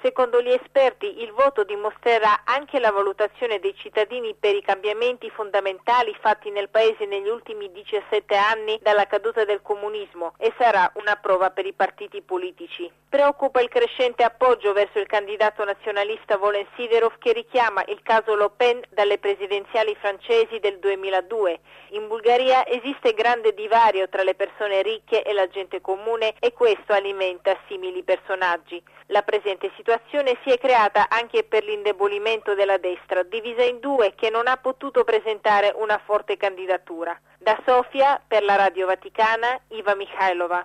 Secondo gli esperti, il voto dimostrerà anche la valutazione dei cittadini per i cambiamenti fondamentali fatti nel Paese negli ultimi 17 anni dalla caduta del comunismo e sarà una prova per i partiti politici. Preoccupa il crescente appoggio verso il candidato nazionalista Volen Siderov che richiama il caso Le Pen dalle presidenziali francesi del 2002. In Bulgaria esiste grande divario tra le persone ricche e la gente comune e questo alimenta simili personaggi. La presente situazione si è creata anche per l'indebolimento della destra, divisa in due, che non ha potuto presentare una forte candidatura. Da Sofia, per la Radio Vaticana, Iva Mihailova.